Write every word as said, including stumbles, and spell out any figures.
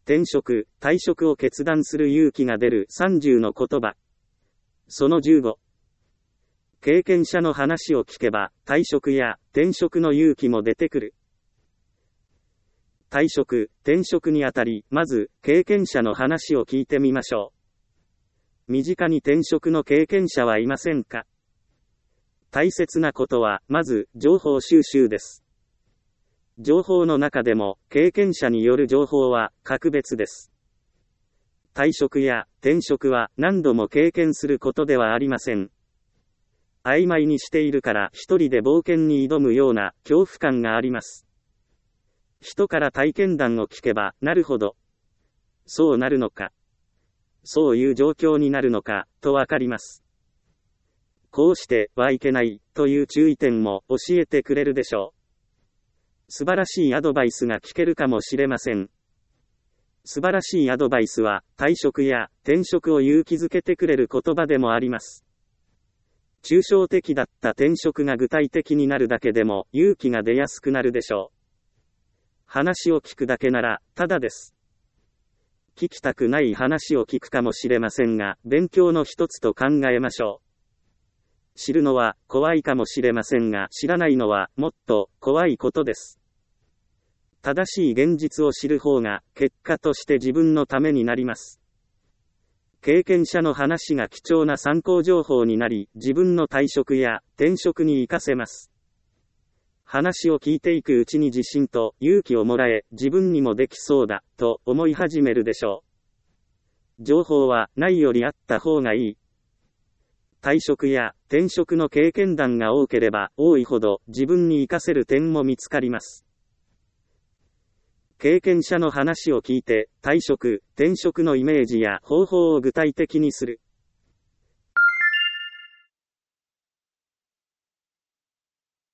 転職、退職を決断する勇気が出るさんじゅうの言葉。そのじゅうご。経験者の話を聞けば、退職や転職の勇気も出てくる。退職、転職にあたり、まず、経験者の話を聞いてみましょう。身近に転職の経験者はいませんか？大切なことは、まず、情報収集です。情報の中でも、経験者による情報は、格別です。退職や転職は、何度も経験することではありません。曖昧にしているから、一人で冒険に挑むような、恐怖感があります。人から体験談を聞けば、なるほど。そうなるのか。そういう状況になるのか、とわかります。こうしてはいけない、という注意点も教えてくれるでしょう。素晴らしいアドバイスが聞けるかもしれません。素晴らしいアドバイスは、退職や転職を勇気づけてくれる言葉でもあります。抽象的だった転職が具体的になるだけでも勇気が出やすくなるでしょう。話を聞くだけなら、ただです。聞きたくない話を聞くかもしれませんが、勉強の一つと考えましょう。知るのは怖いかもしれませんが、知らないのはもっと怖いことです。正しい現実を知る方が結果として自分のためになります。経験者の話が貴重な参考情報になり、自分の退職や転職に活かせます。話を聞いていくうちに自信と勇気をもらえ、自分にもできそうだと思い始めるでしょう。情報はないよりあった方がいい。退職や転職の経験談が多ければ多いほど自分に活かせる点も見つかります。経験者の話を聞いて退職、転職のイメージや方法を具体的にする。